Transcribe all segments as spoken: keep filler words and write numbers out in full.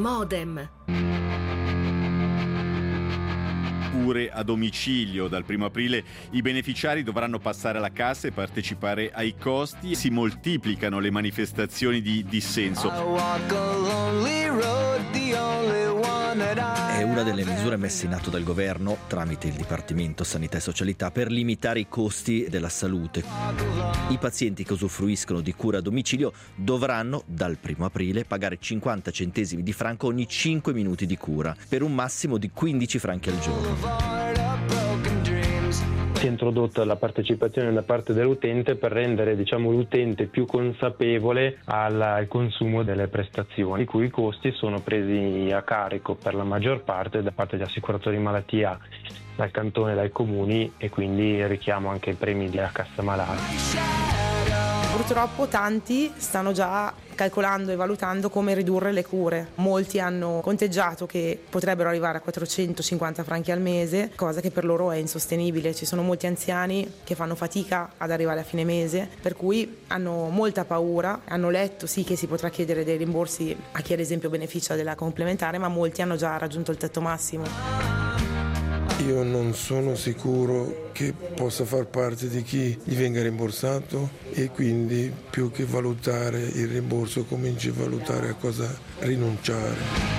Modem. Cure a domicilio. Dal primo aprile i beneficiari dovranno passare alla cassa e partecipare ai costi. Si moltiplicano le manifestazioni di dissenso. È una delle misure messe in atto dal governo tramite il Dipartimento Sanità e Socialità per limitare i costi della salute. I pazienti che usufruiscono di cura a domicilio dovranno dal primo aprile pagare cinquanta centesimi di franco ogni cinque minuti di cura, per un massimo di quindici franchi al giorno. Si è introdotta la partecipazione da parte dell'utente per rendere, diciamo, l'utente più consapevole al, al consumo delle prestazioni, i cui costi sono presi a carico per la maggior parte da parte degli assicuratori malattia, dal cantone, dai comuni, e quindi richiamo anche i premi della cassa malati. Purtroppo tanti stanno già calcolando e valutando come ridurre le cure. Molti hanno conteggiato che potrebbero arrivare a quattrocentocinquanta franchi al mese, cosa che per loro è insostenibile. Ci sono molti anziani che fanno fatica ad arrivare a fine mese, per cui hanno molta paura. Hanno letto sì che si potrà chiedere dei rimborsi a chi ad esempio beneficia della complementare, ma molti hanno già raggiunto il tetto massimo. Io non sono sicuro che possa far parte di chi gli venga rimborsato, e quindi più che valutare il rimborso cominci a valutare a cosa rinunciare.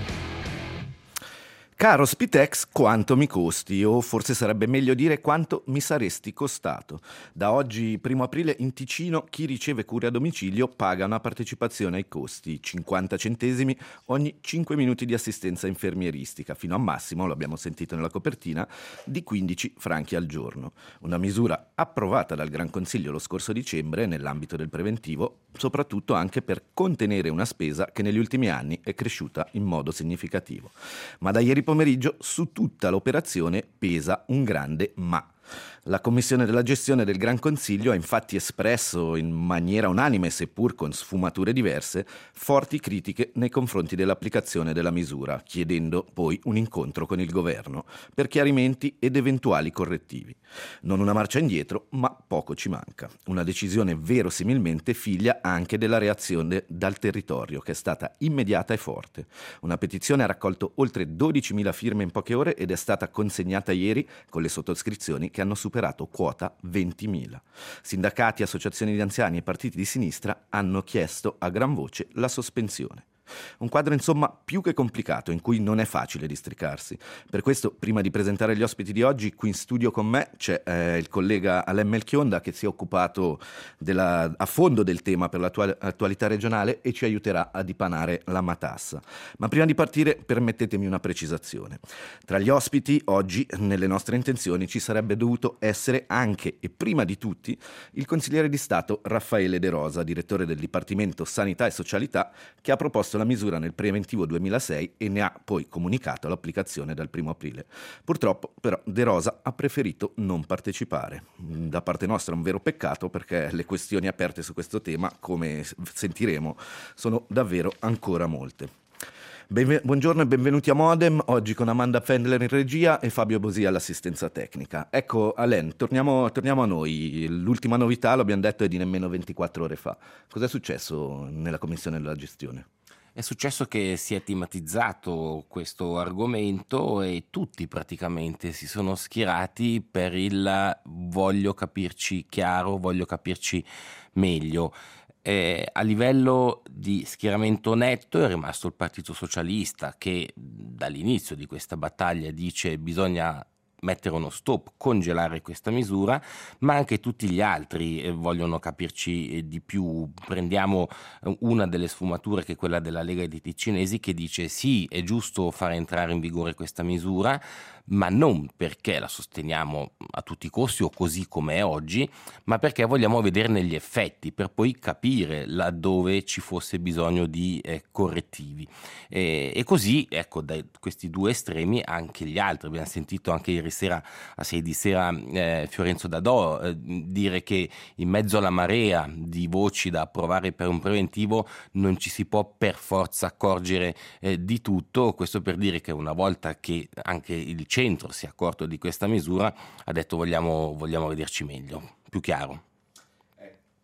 Caro Spitex, quanto mi costi? O forse sarebbe meglio dire quanto mi saresti costato. Da oggi, primo aprile, in Ticino, chi riceve cure a domicilio paga una partecipazione ai costi, cinquanta centesimi ogni cinque minuti di assistenza infermieristica, fino a massimo, lo abbiamo sentito nella copertina, di quindici franchi al giorno. Una misura approvata dal Gran Consiglio lo scorso dicembre nell'ambito del preventivo, soprattutto anche per contenere una spesa che negli ultimi anni è cresciuta in modo significativo. Ma da ieri pomeriggio su tutta l'operazione pesa un grande ma. La Commissione della gestione del Gran Consiglio ha infatti espresso in maniera unanime, seppur con sfumature diverse, forti critiche nei confronti dell'applicazione della misura, chiedendo poi un incontro con il governo per chiarimenti ed eventuali correttivi. Non una marcia indietro, ma poco ci manca. Una decisione verosimilmente figlia anche della reazione dal territorio, che è stata immediata e forte. Una petizione ha raccolto oltre dodicimila firme in poche ore ed è stata consegnata ieri con le sottoscrizioni che hanno superato quota ventimila. Sindacati, associazioni di anziani e partiti di sinistra hanno chiesto a gran voce la sospensione. Un quadro insomma più che complicato, in cui non è facile districarsi. Per questo, prima di presentare gli ospiti di oggi, qui in studio con me c'è eh, il collega Alain Melchionda, che si è occupato della, a fondo del tema per l'attualità regionale e ci aiuterà a dipanare la matassa. Ma prima di partire permettetemi una precisazione. Tra gli ospiti oggi, nelle nostre intenzioni, ci sarebbe dovuto essere anche e prima di tutti il consigliere di Stato Raffaele De Rosa, direttore del Dipartimento Sanità e Socialità, che ha proposto la misura nel preventivo duemilasei e ne ha poi comunicato l'applicazione dal primo aprile. Purtroppo però De Rosa ha preferito non partecipare. Da parte nostra è un vero peccato, perché le questioni aperte su questo tema, come sentiremo, sono davvero ancora molte. Benve- buongiorno e benvenuti a Modem, oggi con Amanda Fendler in regia e Fabio Bosia all'assistenza tecnica. Ecco Alain, torniamo, torniamo a noi. L'ultima novità, lo abbiamo detto, è di nemmeno ventiquattro ore fa. Cos'è successo nella commissione della gestione? È successo che si è tematizzato questo argomento e tutti praticamente si sono schierati per il voglio capirci chiaro, voglio capirci meglio. Eh, a livello di schieramento netto è rimasto il Partito Socialista, che dall'inizio di questa battaglia dice bisogna mettere uno stop, congelare questa misura, ma anche tutti gli altri eh, vogliono capirci eh, di più. Prendiamo eh, una delle sfumature, che è quella della Lega dei Ticinesi, che dice sì, è giusto fare entrare in vigore questa misura, ma non perché la sosteniamo a tutti i costi o così come è oggi, ma perché vogliamo vederne gli effetti per poi capire laddove ci fosse bisogno di eh, correttivi. E, e così, ecco, da questi due estremi anche gli altri. Abbiamo sentito anche ieri sera, a sei di sera, eh, Fiorenzo Dadò eh, dire che in mezzo alla marea di voci da approvare per un preventivo non ci si può per forza accorgere eh, di tutto. Questo per dire che una volta che anche il centro si è accorto di questa misura, ha detto vogliamo, vogliamo vederci meglio, più chiaro.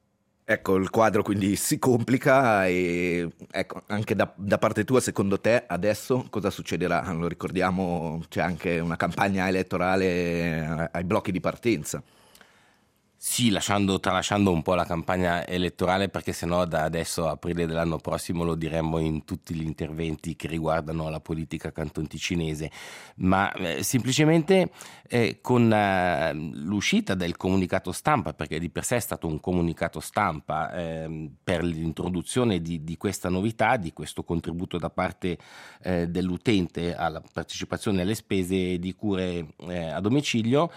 Ecco, il quadro quindi si complica e ecco, anche da, da parte tua, secondo te adesso cosa succederà? Lo ricordiamo, c'è anche una campagna elettorale ai blocchi di partenza. Sì, lasciando, tralasciando un po' la campagna elettorale, perché sennò da adesso a aprile dell'anno prossimo lo diremmo in tutti gli interventi che riguardano la politica cantonticinese, ma eh, semplicemente eh, con eh, l'uscita del comunicato stampa, perché di per sé è stato un comunicato stampa eh, per l'introduzione di, di questa novità, di questo contributo da parte eh, dell'utente alla partecipazione alle spese di cure eh, a domicilio,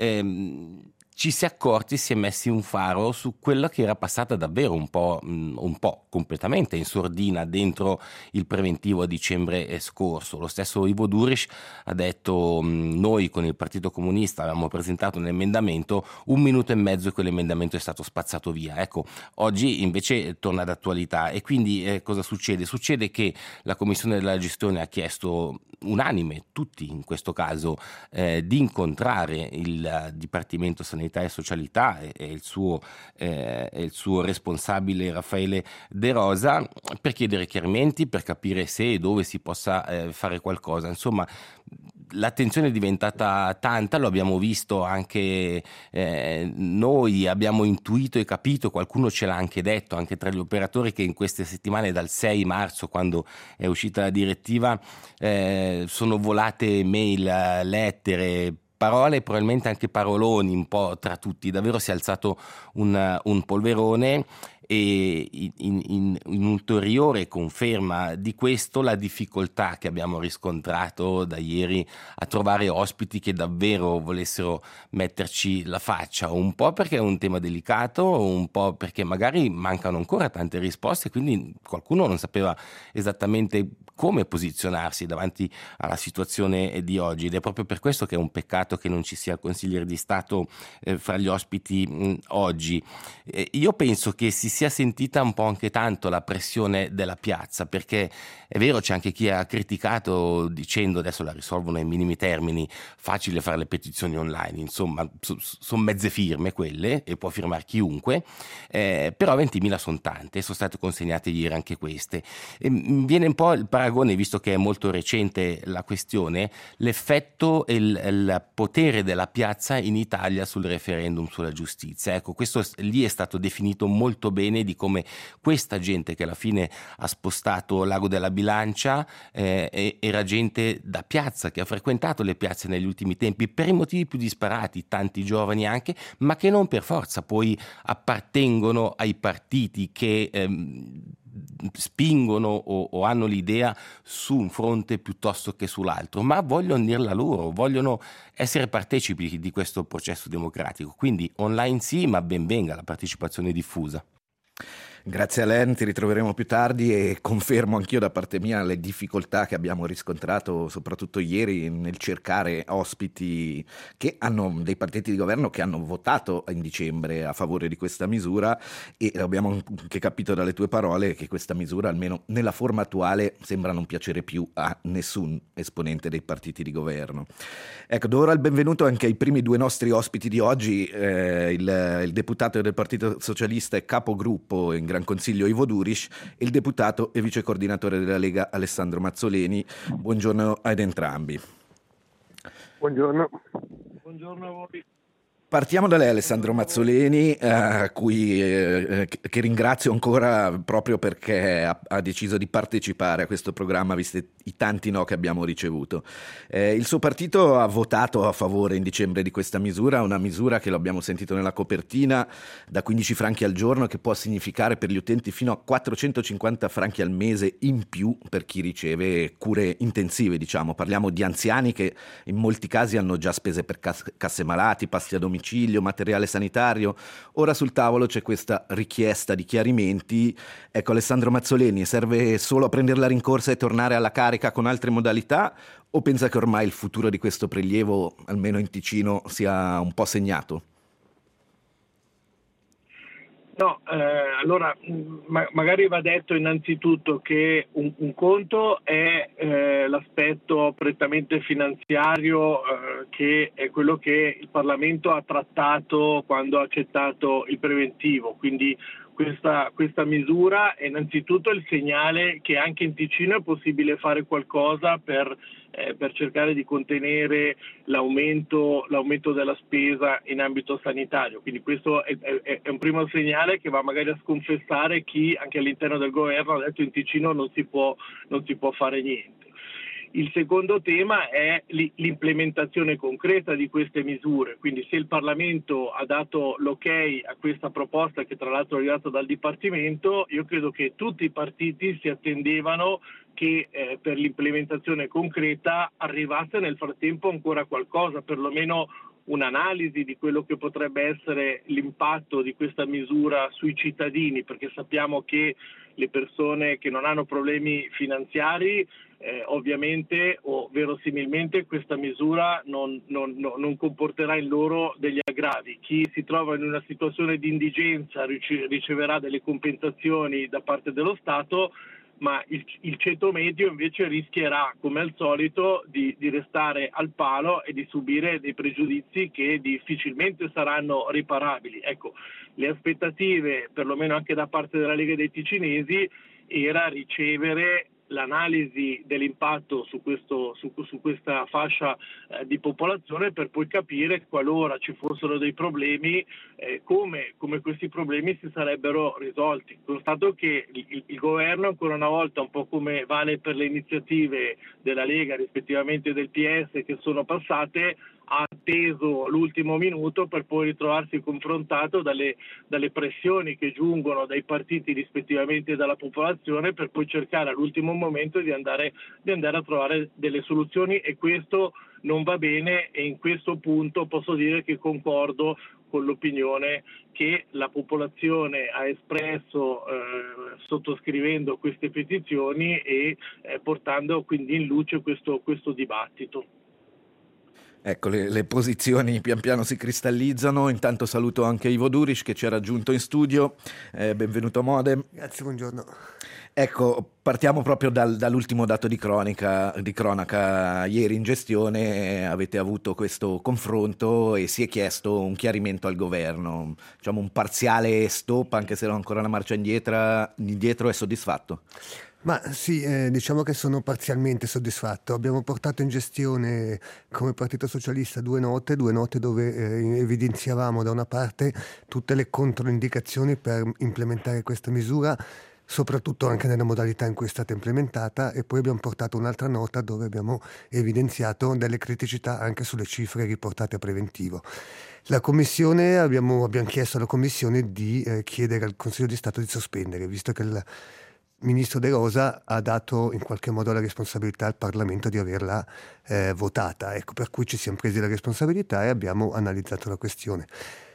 ehm, ci si è accorti, si è messi un faro su quella che era passata davvero un po', un po' completamente in sordina dentro il preventivo a dicembre scorso. Lo stesso Ivo Duriš ha detto: noi con il Partito Comunista avevamo presentato un emendamento, un minuto e mezzo e quell'emendamento è stato spazzato via. Ecco, oggi invece torna d'attualità e quindi eh, cosa succede? Succede che la Commissione della Gestione ha chiesto unanime, tutti in questo caso, eh, di incontrare il Dipartimento Sanitario e Socialità e, e, il suo, eh, e il suo responsabile Raffaele De Rosa per chiedere chiarimenti, per capire se e dove si possa eh, fare qualcosa. Insomma, l'attenzione è diventata tanta, lo abbiamo visto anche eh, noi, abbiamo intuito e capito, qualcuno ce l'ha anche detto, anche tra gli operatori, che in queste settimane dal sei marzo, quando è uscita la direttiva, eh, sono volate mail, lettere, parole, probabilmente anche paroloni un po' tra tutti. Davvero si è alzato un, un polverone e in, in, in ulteriore conferma di questo la difficoltà che abbiamo riscontrato da ieri a trovare ospiti che davvero volessero metterci la faccia, un po' perché è un tema delicato, un po' perché magari mancano ancora tante risposte, quindi qualcuno non sapeva esattamente come posizionarsi davanti alla situazione di oggi, ed è proprio per questo che è un peccato che non ci sia il consigliere di Stato eh, fra gli ospiti mh, oggi. Eh, io penso che si sia sentita un po' anche tanto la pressione della piazza, perché è vero, c'è anche chi ha criticato dicendo adesso la risolvono ai minimi termini, facile fare le petizioni online, insomma so, sono mezze firme quelle e può firmare chiunque, eh, però ventimila sono tante, sono state consegnate ieri anche queste. E mi viene un po' il paragone, visto che è molto recente la questione, l'effetto e il, il potere della piazza in Italia sul referendum sulla giustizia. Ecco, questo lì è stato definito molto bene, di come questa gente che alla fine ha spostato l'ago della bilancia eh, era gente da piazza, che ha frequentato le piazze negli ultimi tempi per i motivi più disparati, tanti giovani anche, ma che non per forza poi appartengono ai partiti che ehm, spingono o, o hanno l'idea su un fronte piuttosto che sull'altro, ma vogliono dirla loro, vogliono essere partecipi di questo processo democratico. Quindi online sì, ma ben venga la partecipazione diffusa. Grazie a Len, ti ritroveremo più tardi e confermo anch'io da parte mia le difficoltà che abbiamo riscontrato soprattutto ieri nel cercare ospiti che hanno dei partiti di governo che hanno votato in dicembre a favore di questa misura, e abbiamo anche capito dalle tue parole che questa misura, almeno nella forma attuale, sembra non piacere più a nessun esponente dei partiti di governo. Ecco, do ora il benvenuto anche ai primi due nostri ospiti di oggi, eh, il, il deputato del Partito Socialista e capogruppo in Gran Consiglio Ivo Duriš e il deputato e vice coordinatore della Lega Alessandro Mazzoleni. Buongiorno ad entrambi. Buongiorno. Buongiorno a voi. Partiamo da lei, Alessandro Mazzoleni, eh, a cui eh, che ringrazio ancora proprio perché ha, ha deciso di partecipare a questo programma, visti i tanti no che abbiamo ricevuto. Eh, il suo partito ha votato a favore in dicembre di questa misura, una misura che lo abbiamo sentito nella copertina, da quindici franchi al giorno, che può significare per gli utenti fino a quattrocentocinquanta franchi al mese in più per chi riceve cure intensive, diciamo. Parliamo di anziani che in molti casi hanno già spese per cas- casse malati, pasti a domicilio, materiale sanitario. Ora sul tavolo c'è questa richiesta di chiarimenti. Ecco, Alessandro Mazzoleni, serve solo a prendere la rincorsa e tornare alla carica con altre modalità, o pensa che ormai il futuro di questo prelievo, almeno in Ticino, sia un po' segnato? No, eh, allora ma- magari va detto innanzitutto che un, un conto è eh, l'aspetto prettamente finanziario, eh, che è quello che il Parlamento ha trattato quando ha accettato il preventivo, quindi questa, questa misura è innanzitutto il segnale che anche in Ticino è possibile fare qualcosa per, eh, per cercare di contenere l'aumento, l'aumento della spesa in ambito sanitario. Quindi questo è, è, è un primo segnale che va magari a sconfessare chi anche all'interno del governo ha detto in Ticino non si può, non si può fare niente. Il secondo tema è l'implementazione concreta di queste misure, quindi se il Parlamento ha dato l'ok a questa proposta, che tra l'altro è arrivata dal Dipartimento, io credo che tutti i partiti si attendevano che eh, per l'implementazione concreta arrivasse nel frattempo ancora qualcosa, perlomeno un'analisi di quello che potrebbe essere l'impatto di questa misura sui cittadini, perché sappiamo che le persone che non hanno problemi finanziari eh, ovviamente o verosimilmente questa misura non, non, non comporterà in loro degli aggravi. Chi si trova in una situazione di indigenza riceverà delle compensazioni da parte dello Stato, ma il, il ceto medio invece rischierà, come al solito, di, di restare al palo e di subire dei pregiudizi che difficilmente saranno riparabili. Ecco, le aspettative, perlomeno anche da parte della Lega dei Ticinesi, era ricevere l'analisi dell'impatto su, questo, su, su questa fascia eh, di popolazione, per poi capire qualora ci fossero dei problemi eh, come, come questi problemi si sarebbero risolti. Constato che il, il governo ancora una volta, un po' come vale per le iniziative della Lega rispettivamente del P S che sono passate, ha atteso l'ultimo minuto per poi ritrovarsi confrontato dalle, dalle pressioni che giungono dai partiti rispettivamente dalla popolazione, per poi cercare all'ultimo momento di andare, di andare a trovare delle soluzioni, e questo non va bene, e in questo punto posso dire che concordo con l'opinione che la popolazione ha espresso eh, sottoscrivendo queste petizioni e eh, portando quindi in luce questo, questo dibattito. Ecco, le, le posizioni pian piano si cristallizzano. Intanto saluto anche Ivo Duriš che ci ha raggiunto in studio. Eh, benvenuto Modem. Grazie, buongiorno. Ecco, partiamo proprio dal, dall'ultimo dato di cronaca, di cronaca. Ieri in gestione avete avuto questo confronto e si è chiesto un chiarimento al governo. Diciamo un parziale stop, anche se non ancora una marcia indietro, indietro è soddisfatto? Ma sì, eh, diciamo che sono parzialmente soddisfatto. Abbiamo portato in gestione come Partito Socialista due note, due note dove eh, evidenziavamo da una parte tutte le controindicazioni per implementare questa misura, soprattutto anche nella modalità in cui è stata implementata, e poi abbiamo portato un'altra nota dove abbiamo evidenziato delle criticità anche sulle cifre riportate a preventivo. La Commissione, abbiamo, abbiamo chiesto alla Commissione di eh, chiedere al Consiglio di Stato di sospendere, visto che il Ministro De Rosa ha dato in qualche modo la responsabilità al Parlamento di averla eh, votata, ecco, per cui ci siamo presi la responsabilità e abbiamo analizzato la questione.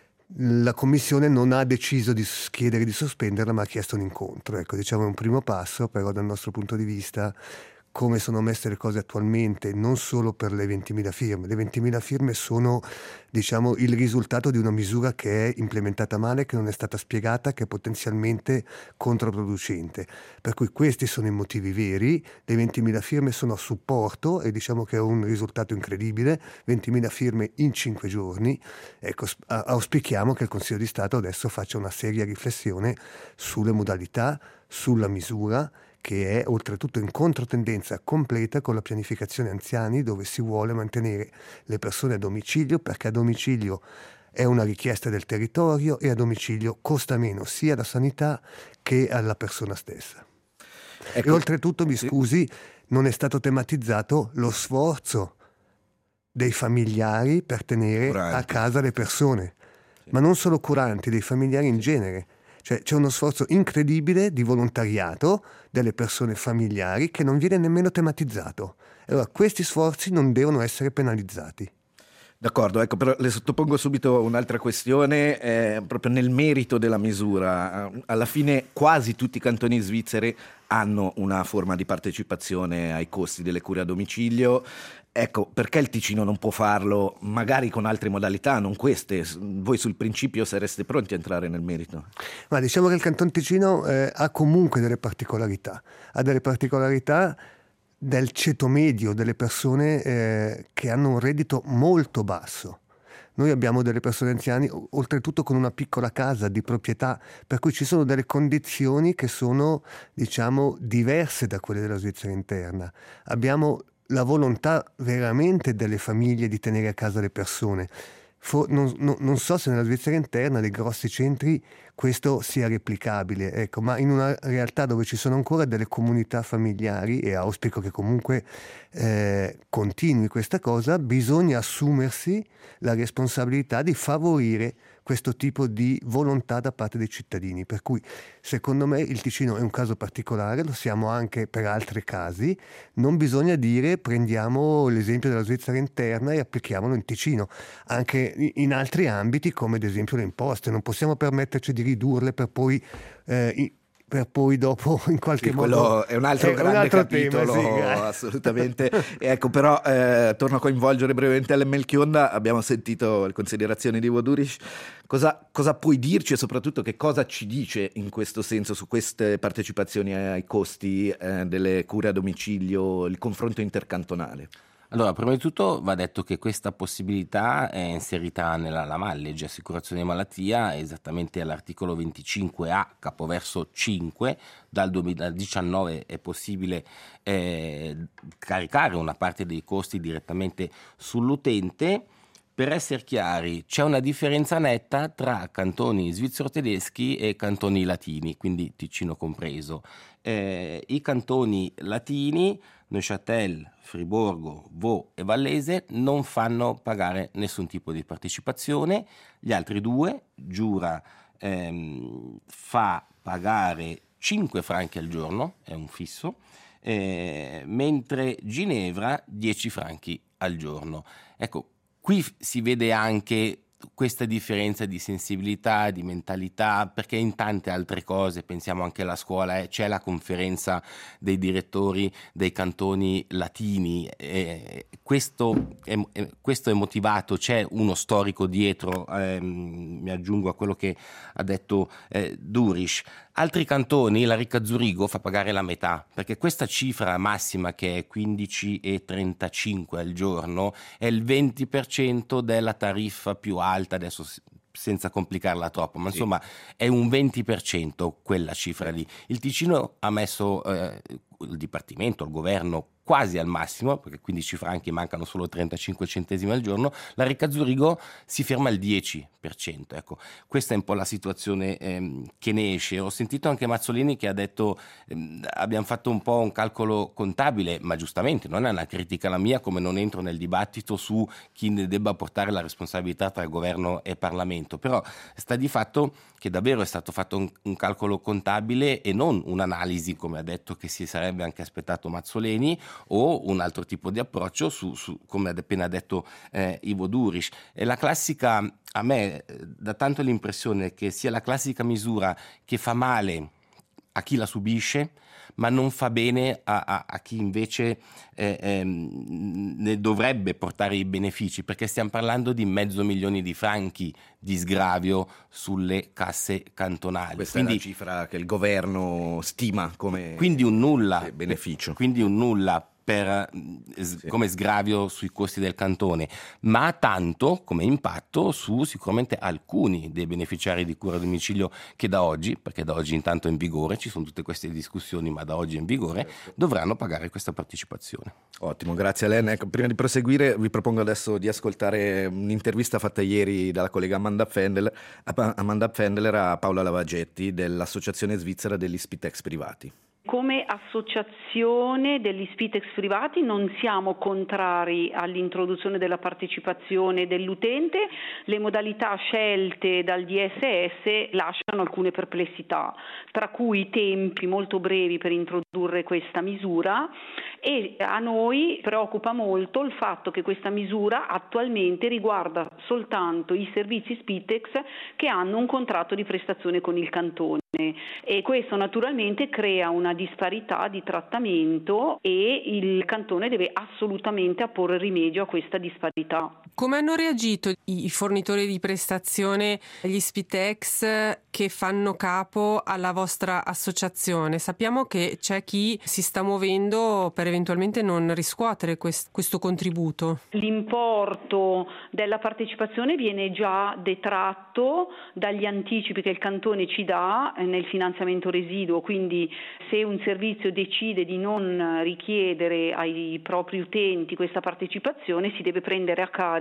La Commissione non ha deciso di chiedere di sospenderla, ma ha chiesto un incontro. Ecco, diciamo è un primo passo, però dal nostro punto di vista, come sono messe le cose attualmente, non solo per le ventimila firme. Le ventimila firme sono, diciamo, il risultato di una misura che è implementata male, che non è stata spiegata, che è potenzialmente controproducente. Per cui questi sono i motivi veri. Le ventimila firme sono a supporto e diciamo che è un risultato incredibile. ventimila firme in cinque giorni. Ecco, auspichiamo che il Consiglio di Stato adesso faccia una seria riflessione sulle modalità, sulla misura, che è oltretutto in controtendenza completa con la pianificazione anziani, dove si vuole mantenere le persone a domicilio, perché a domicilio è una richiesta del territorio e a domicilio costa meno sia la sanità che alla persona stessa. Ecco. E oltretutto, mi scusi, non è stato tematizzato lo sforzo dei familiari per tenere curanti a casa le persone, sì. Ma non solo curanti, dei familiari in genere. Cioè c'è uno sforzo incredibile di volontariato delle persone familiari che non viene nemmeno tematizzato. Allora questi sforzi non devono essere penalizzati. D'accordo, ecco, però le sottopongo subito un'altra questione, eh, proprio nel merito della misura. Alla fine quasi tutti i cantoni svizzeri hanno una forma di partecipazione ai costi delle cure a domicilio. Ecco, perché il Ticino non può farlo, magari con altre modalità, non queste? Voi sul principio sareste pronti a entrare nel merito? Ma diciamo che il Canton Ticino eh, ha comunque delle particolarità, ha delle particolarità del ceto medio delle persone eh, che hanno un reddito molto basso. Noi abbiamo delle persone anziane, oltretutto con una piccola casa di proprietà, per cui ci sono delle condizioni che sono, diciamo, diverse da quelle della Svizzera interna. Abbiamo la volontà veramente delle famiglie di tenere a casa le persone. For, non, non, non so se nella Svizzera interna, dei grossi centri, questo sia replicabile, ecco, ma in una realtà dove ci sono ancora delle comunità familiari, e auspico che comunque eh, continui questa cosa, bisogna assumersi la responsabilità di favorire questo tipo di volontà da parte dei cittadini. Per cui secondo me il Ticino è un caso particolare, lo siamo anche per altri casi. Non bisogna dire prendiamo l'esempio della Svizzera interna e applichiamolo in Ticino, anche in altri ambiti come ad esempio le imposte. Non possiamo permetterci di ridurle per poi eh, per poi dopo in qualche sì, modo quello è un altro è grande un altro capitolo, tema, sì, assolutamente. Ecco, però eh, torno a coinvolgere brevemente Ellen Melchionda. Abbiamo sentito le considerazioni di Ivo Duriš. Cosa, cosa puoi dirci e soprattutto che cosa ci dice in questo senso su queste partecipazioni ai costi eh, delle cure a domicilio, il confronto intercantonale? Allora, prima di tutto va detto che questa possibilità è inserita nella L A M A, legge assicurazione malattia, esattamente all'articolo venticinque A, capoverso cinque. Dal duemiladiciannove è possibile eh, caricare una parte dei costi direttamente sull'utente. Per essere chiari, c'è una differenza netta tra cantoni svizzero-tedeschi e cantoni latini, quindi Ticino compreso. Eh, I cantoni latini, Neuchâtel, Friburgo, Vaud e Vallese, non fanno pagare nessun tipo di partecipazione. Gli altri due, Giura ehm, fa pagare cinque franchi al giorno, è un fisso, eh, mentre Ginevra dieci franchi al giorno. Ecco, qui si vede anche questa differenza di sensibilità, di mentalità, perché in tante altre cose, pensiamo anche alla scuola, eh, c'è la conferenza dei direttori dei cantoni latini, eh, questo, è, è, questo è motivato, c'è uno storico dietro, eh, mi aggiungo a quello che ha detto eh, Duriš. Altri cantoni, la Ricca Zurigo fa pagare la metà, perché questa cifra massima che è quindici virgola trentacinque al giorno è il venti per cento della tariffa più alta, adesso senza complicarla troppo, ma insomma sì, è un venti per cento quella cifra lì. Il Ticino ha messo eh, il Dipartimento, il governo, quasi al massimo, perché quindici franchi mancano solo trentacinque centesimi al giorno. La Ricca Zurigo si ferma al dieci per cento. Ecco, questa è un po' la situazione ehm, che ne esce. Ho sentito anche Mazzolini che ha detto ehm, abbiamo fatto un po' un calcolo contabile, ma giustamente non è una critica la mia, come non entro nel dibattito su chi ne debba portare la responsabilità tra governo e Parlamento, però sta di fatto che davvero è stato fatto un, un calcolo contabile e non un'analisi, come ha detto, che si sarebbe anche aspettato Mazzoleni, o un altro tipo di approccio su, su come ha appena detto eh, Ivo Duriš. È la classica, a me dà tanto l'impressione che sia la classica misura che fa male a chi la subisce, ma non fa bene a, a, a chi invece eh, ehm, ne dovrebbe portare i benefici, perché stiamo parlando di mezzo milione di franchi di sgravio sulle casse cantonali. Questa quindi, è la cifra che il governo stima come quindi un nulla, beneficio. Quindi un nulla per, sì, come sgravio sui costi del cantone, ma tanto come impatto su sicuramente alcuni dei beneficiari di cura a domicilio che da oggi, perché da oggi intanto è in vigore, ci sono tutte queste discussioni, ma da oggi è in vigore, certo, dovranno pagare questa partecipazione. Ottimo, grazie Elen. Ecco, prima di proseguire vi propongo adesso di ascoltare un'intervista fatta ieri dalla collega Amanda Pfändler, Amanda Pfändler a Paola Lavagetti dell'Associazione Svizzera degli Spitex Privati. Come associazione degli Spitex privati non siamo contrari all'introduzione della partecipazione dell'utente, le modalità scelte dal D S S lasciano alcune perplessità, tra cui i tempi molto brevi per introdurre questa misura, e a noi preoccupa molto il fatto che questa misura attualmente riguarda soltanto i servizi Spitex che hanno un contratto di prestazione con il cantone. E questo naturalmente crea una disparità di trattamento e il cantone deve assolutamente apporre rimedio a questa disparità. Come hanno reagito i fornitori di prestazione, gli Spitex, che fanno capo alla vostra associazione? Sappiamo che c'è chi si sta muovendo per eventualmente non riscuotere quest- questo contributo. L'importo della partecipazione viene già detratto dagli anticipi che il Cantone ci dà nel finanziamento residuo, quindi se un servizio decide di non richiedere ai propri utenti questa partecipazione, si deve prendere a carico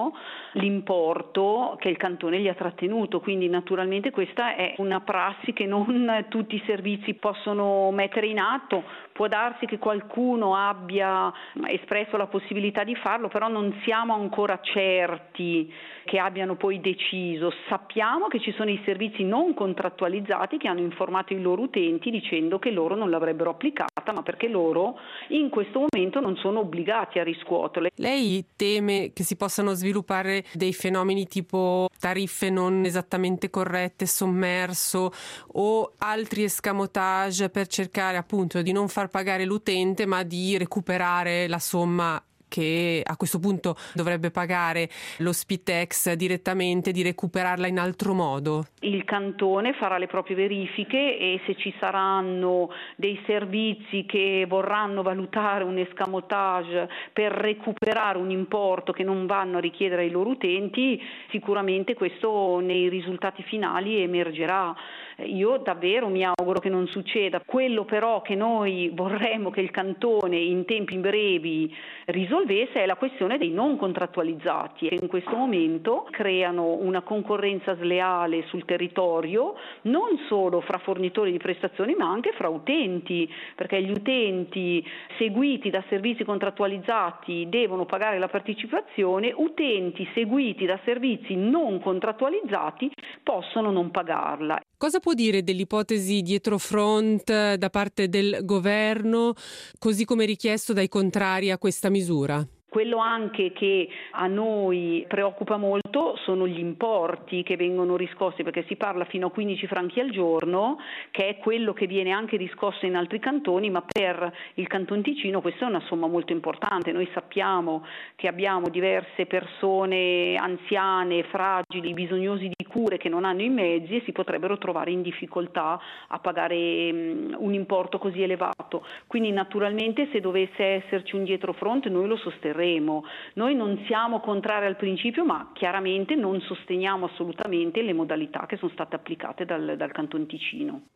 l'importo che il Cantone gli ha trattenuto, quindi naturalmente questa è una prassi che non tutti i servizi possono mettere in atto. Può darsi che qualcuno abbia espresso la possibilità di farlo, però non siamo ancora certi che abbiano poi deciso. Sappiamo che ci sono i servizi non contrattualizzati che hanno informato i loro utenti dicendo che loro non l'avrebbero applicata, ma perché loro in questo momento non sono obbligati a riscuoterle. Lei teme che si possano sviluppare dei fenomeni tipo tariffe non esattamente corrette, sommerso o altri escamotage per cercare appunto di non far pagare l'utente ma di recuperare la somma che a questo punto dovrebbe pagare lo Spitex direttamente, di recuperarla in altro modo? Il Cantone farà le proprie verifiche e se ci saranno dei servizi che vorranno valutare un escamotage per recuperare un importo che non vanno a richiedere ai loro utenti, sicuramente questo nei risultati finali emergerà. Io davvero mi auguro che non succeda. Quello però che noi vorremmo che il Cantone in tempi brevi risolvesse è la questione dei non contrattualizzati, che in questo momento creano una concorrenza sleale sul territorio, non solo fra fornitori di prestazioni ma anche fra utenti, perché gli utenti seguiti da servizi contrattualizzati devono pagare la partecipazione, utenti seguiti da servizi non contrattualizzati possono non pagarla. Cosa può dire dell'ipotesi dietro front da parte del governo, così come richiesto dai contrari a questa misura? Quello anche che a noi preoccupa molto sono gli importi che vengono riscossi, perché si parla fino a quindici franchi al giorno, che è quello che viene anche riscosso in altri cantoni, ma per il Canton Ticino questa è una somma molto importante. Noi sappiamo che abbiamo diverse persone anziane, fragili, bisognosi di cure che non hanno i mezzi e si potrebbero trovare in difficoltà a pagare um, un importo così elevato. Quindi naturalmente se dovesse esserci un dietrofront noi lo sosterremo. Noi non siamo contrari al principio, ma chiaramente non sosteniamo assolutamente le modalità che sono state applicate dal, dal Canton Ticino.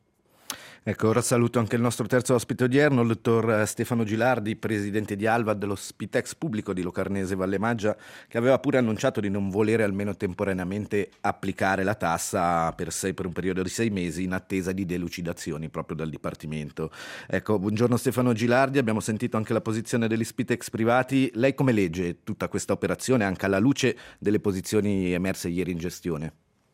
Ecco, ora saluto anche il nostro terzo ospite odierno, il dottor Stefano Gilardi, presidente di Alva dello Spitex pubblico di Locarnese Valle Maggia, che aveva pure annunciato di non volere almeno temporaneamente applicare la tassa per sé per un periodo di sei mesi in attesa di delucidazioni proprio dal Dipartimento. Ecco, buongiorno Stefano Gilardi, abbiamo sentito anche la posizione degli Spitex privati. Lei come legge tutta questa operazione anche alla luce delle posizioni emerse ieri in gestione?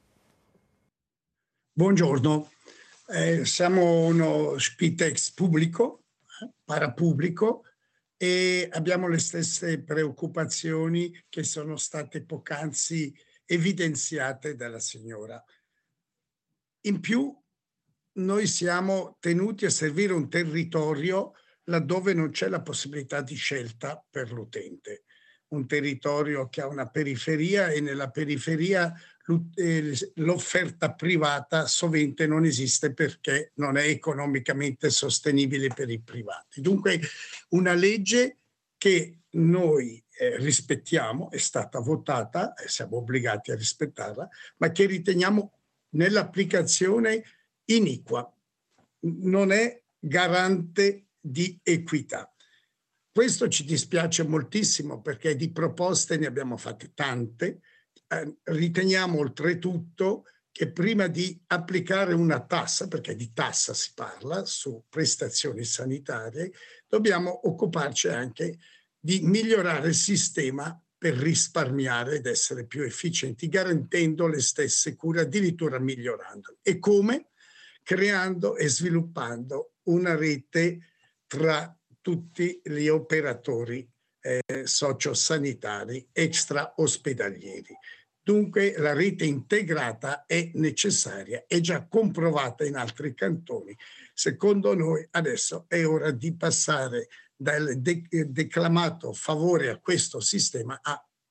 Buongiorno. Eh, siamo uno Spitex pubblico, eh, parapubblico, e abbiamo le stesse preoccupazioni che sono state poc'anzi evidenziate dalla signora. In più, noi siamo tenuti a servire un territorio laddove non c'è la possibilità di scelta per l'utente. Un territorio che ha una periferia e nella periferia l'offerta privata sovente non esiste perché non è economicamente sostenibile per i privati. Dunque una legge che noi eh, rispettiamo, è stata votata e siamo obbligati a rispettarla, ma che riteniamo nell'applicazione iniqua, non è garante di equità. Questo ci dispiace moltissimo perché di proposte ne abbiamo fatte tante. Eh, riteniamo oltretutto che prima di applicare una tassa, perché di tassa si parla su prestazioni sanitarie, dobbiamo occuparci anche di migliorare il sistema per risparmiare ed essere più efficienti, garantendo le stesse cure, addirittura migliorando. E come? Creando e sviluppando una rete tra tutti gli operatori eh, sociosanitari extra-ospedalieri. Dunque la rete integrata è necessaria, è già comprovata in altri cantoni. Secondo noi adesso è ora di passare dal de- declamato favore a questo sistema a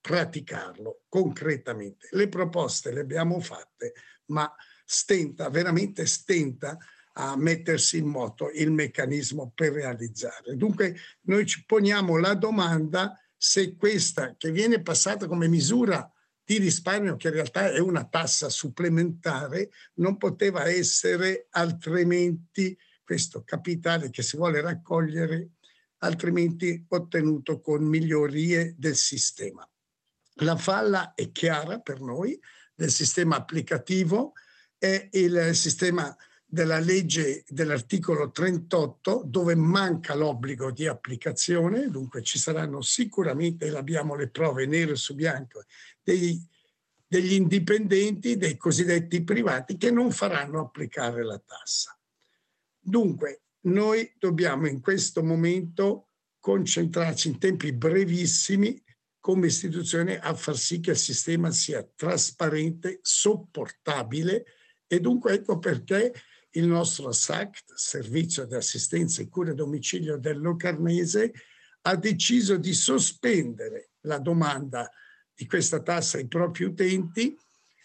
praticarlo concretamente. Le proposte le abbiamo fatte, ma stenta, veramente stenta a mettersi in moto il meccanismo per realizzare. Dunque noi ci poniamo la domanda se questa che viene passata come misura di risparmio, che in realtà è una tassa supplementare, non poteva essere altrimenti questo capitale che si vuole raccogliere altrimenti ottenuto con migliorie del sistema. La falla è chiara per noi del sistema applicativo, è il sistema della legge dell'articolo trentotto dove manca l'obbligo di applicazione, dunque ci saranno sicuramente, e abbiamo le prove nero su bianco, dei, degli indipendenti, dei cosiddetti privati che non faranno applicare la tassa. Dunque noi dobbiamo in questo momento concentrarci in tempi brevissimi come istituzione a far sì che il sistema sia trasparente, sopportabile, e dunque ecco perché il nostro S A C T, Servizio di Assistenza e Cura a Domicilio del Locarnese, ha deciso di sospendere la domanda di questa tassa ai propri utenti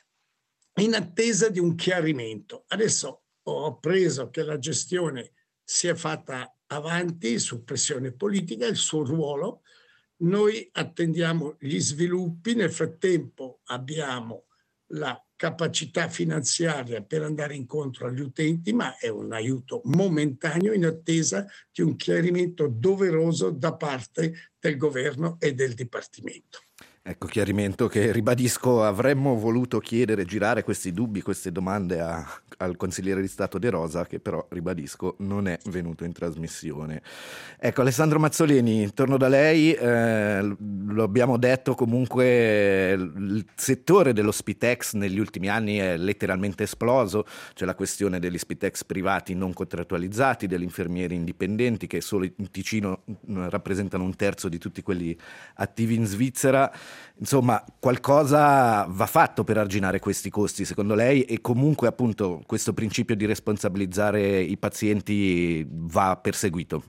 in attesa di un chiarimento. Adesso ho appreso che la gestione si è fatta avanti su pressione politica, il suo ruolo. Noi attendiamo gli sviluppi, nel frattempo abbiamo la capacità finanziaria per andare incontro agli utenti, ma è un aiuto momentaneo in attesa di un chiarimento doveroso da parte del governo e del Dipartimento. Ecco, chiarimento che, ribadisco, avremmo voluto chiedere, girare questi dubbi, queste domande a, al consigliere di Stato De Rosa, che però, ribadisco, non è venuto in trasmissione. Ecco, Alessandro Mazzoleni, torno da lei, eh, lo abbiamo detto comunque, il settore dello Spitex negli ultimi anni è letteralmente esploso, c'è la questione degli Spitex privati non contrattualizzati, degli infermieri indipendenti che solo in Ticino rappresentano un terzo di tutti quelli attivi in Svizzera. Insomma, qualcosa va fatto per arginare questi costi, secondo lei, e comunque appunto questo principio di responsabilizzare i pazienti va perseguito?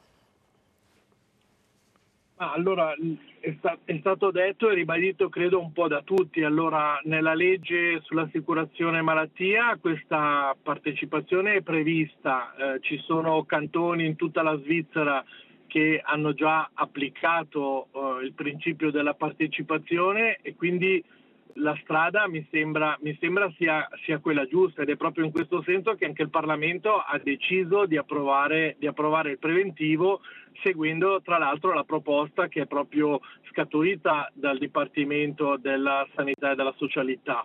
Ah, allora, è, sta- è stato detto e ribadito credo un po' da tutti. Allora, nella legge sull'assicurazione malattia questa partecipazione è prevista, eh, ci sono cantoni in tutta la Svizzera che hanno già applicato uh, il principio della partecipazione, e quindi la strada mi sembra, mi sembra sia, sia quella giusta, ed è proprio in questo senso che anche il Parlamento ha deciso di approvare, di approvare il preventivo, seguendo tra l'altro la proposta che è proprio scaturita dal Dipartimento della Sanità e della Socialità.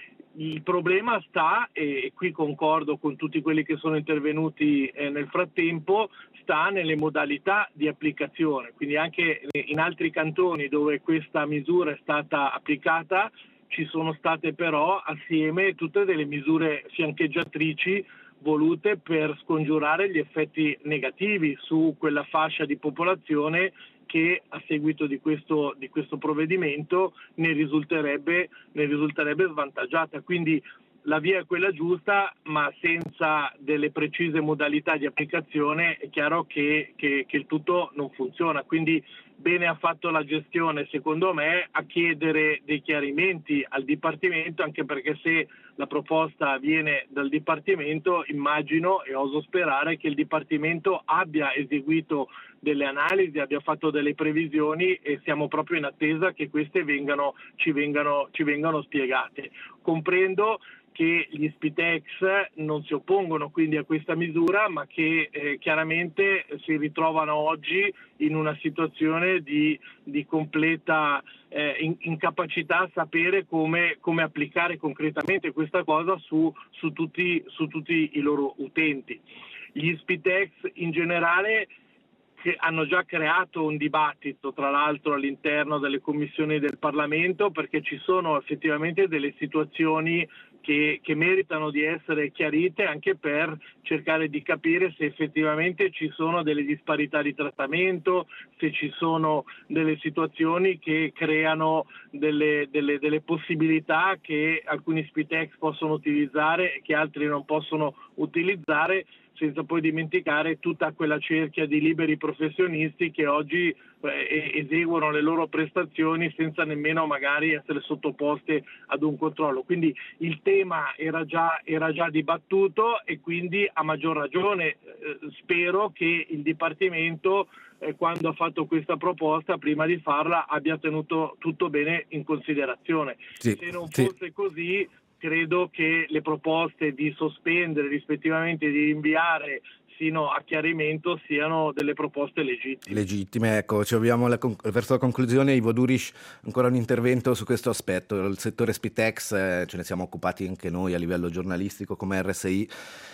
Il problema sta, e qui concordo con tutti quelli che sono intervenuti eh, nel frattempo, sta nelle modalità di applicazione. Quindi anche in altri cantoni dove questa misura è stata applicata ci sono state però assieme tutte delle misure fiancheggiatrici volute per scongiurare gli effetti negativi su quella fascia di popolazione che a seguito di questo, di questo provvedimento ne risulterebbe, ne risulterebbe svantaggiata. Quindi la via è quella giusta, ma senza delle precise modalità di applicazione è chiaro che, che, che il tutto non funziona. Quindi bene ha fatto la gestione, secondo me, a chiedere dei chiarimenti al Dipartimento, anche perché se la proposta viene dal Dipartimento, immagino e oso sperare che il Dipartimento abbia eseguito delle analisi, abbia fatto delle previsioni, e siamo proprio in attesa che queste vengano, ci vengano, ci vengano spiegate. Comprendo che gli Spitex non si oppongono quindi a questa misura, ma che eh, chiaramente si ritrovano oggi in una situazione di, di completa eh, in, incapacità a sapere come, come applicare concretamente questa cosa su, su, tutti, su tutti i loro utenti. Gli Spitex in generale, che hanno già creato un dibattito, tra l'altro all'interno delle commissioni del Parlamento, perché ci sono effettivamente delle situazioni che, che meritano di essere chiarite, anche per cercare di capire se effettivamente ci sono delle disparità di trattamento, se ci sono delle situazioni che creano delle, delle, delle possibilità che alcuni Spitex possono utilizzare e che altri non possono utilizzare, senza poi dimenticare tutta quella cerchia di liberi professionisti che oggi eh, eseguono le loro prestazioni senza nemmeno magari essere sottoposte ad un controllo. Quindi il tema era già, era già dibattuto e quindi a maggior ragione eh, spero che il Dipartimento eh, quando ha fatto questa proposta, prima di farla, abbia tenuto tutto bene in considerazione. Sì, Se non sì. fosse così, credo che le proposte di sospendere, rispettivamente di rinviare sino a chiarimento, siano delle proposte legittime. Legittime, ecco, ci abbiamo la con- verso la conclusione. Ivo Duriš, ancora un intervento su questo aspetto. Il settore Spitex, eh, ce ne siamo occupati anche noi a livello giornalistico come R S I,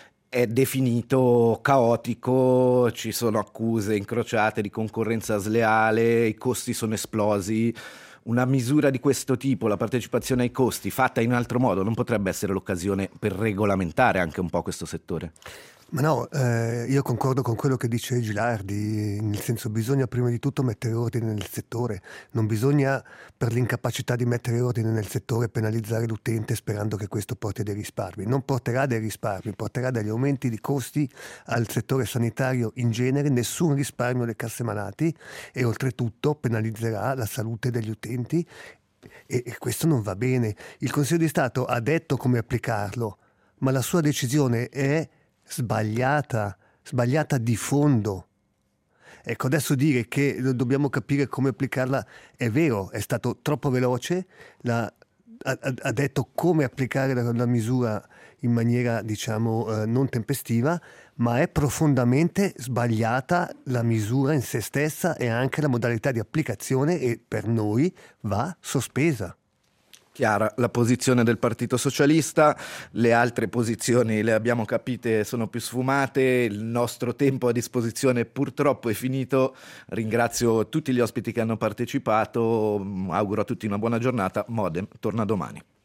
è definito caotico, ci sono accuse incrociate di concorrenza sleale, i costi sono esplosi. Una misura di questo tipo, la partecipazione ai costi, fatta in altro modo, non potrebbe essere l'occasione per regolamentare anche un po' questo settore? Ma no, eh, io concordo con quello che dice Gilardi, nel senso bisogna prima di tutto mettere ordine nel settore, non bisogna per l'incapacità di mettere ordine nel settore penalizzare l'utente sperando che questo porti dei risparmi, non porterà dei risparmi, porterà degli aumenti di costi al settore sanitario in genere, nessun risparmio alle casse malati e oltretutto penalizzerà la salute degli utenti e, e questo non va bene. Il Consiglio di Stato ha detto come applicarlo, ma la sua decisione è sbagliata, sbagliata di fondo. Ecco, adesso dire che dobbiamo capire come applicarla è vero, è stato troppo veloce, la, ha, ha detto come applicare la, la misura in maniera, diciamo, eh, non tempestiva, ma è profondamente sbagliata la misura in se stessa e anche la modalità di applicazione e per noi va sospesa. Chiara la posizione del Partito Socialista, le altre posizioni le abbiamo capite, sono più sfumate, il nostro tempo a disposizione purtroppo è finito. Ringrazio tutti gli ospiti che hanno partecipato, auguro a tutti una buona giornata. Modem torna domani.